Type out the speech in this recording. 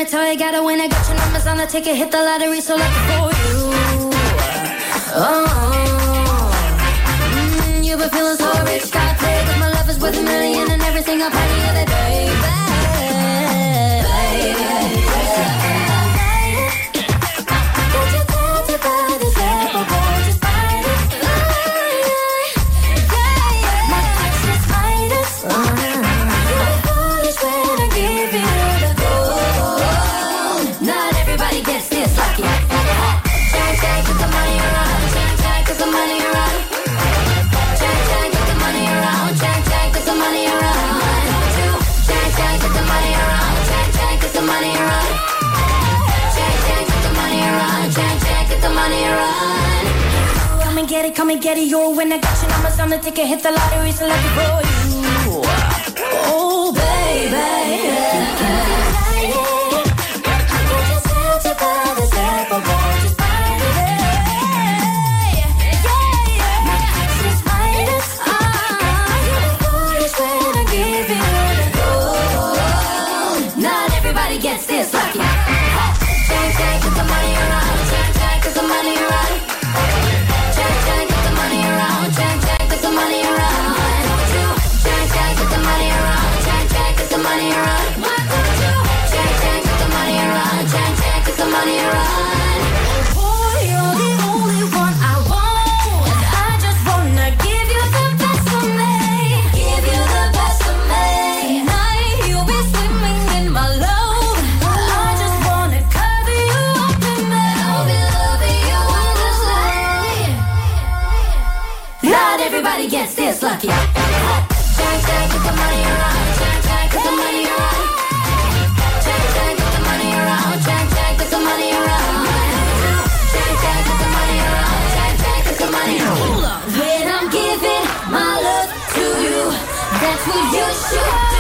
me tell you, gotta win. I got your numbers on the ticket, hit the lottery, so lucky for you. You've been feeling so rich, gotta play, 'cause my love is worth $1 million and everything I've had the other day, baby. Would you dare to buy this apple, boy, just bite it? My touch is Midas. You'll be foolish when I give you the gold. Not everybody gets this lucky. Check, check, get the money around. Check, check, get the money around. Check, check, get the money around. Check, check, get the money around. Check, check, get the money around. Check, check, get the money around. Check, check, get the money around. Check, check, get the money around. Come and get it, you'll win. I got your numbers on the ticket, hit the lottery, so lucky for you. Oh, baby. To buy this apple, boy, just bite it. My touch is Midas. You'll be foolish when I give you the gold. Not everybody gets this lucky. Check, check, get the money around. Check, check, get the money around. Check, check, get the money around. Check, check, get the money around. Check, check, get the money around. Check, check, get the money around. Check, check, get the money around. Check, check, get the money around. Boy, you're the only one I want. I just wanna give you the best of me. Give you the best of me. Tonight you'll be swimming in my love. I just wanna cover you up in me. I'll be loving you endlessly. Not everybody gets this lucky. Check, check, get the money around. Check, check, get the money around. Check, check, get the money around. Check, check, get the money around. Check, check, get the money around. Check, check, get the money around. When I'm giving my love to you, that's what you should.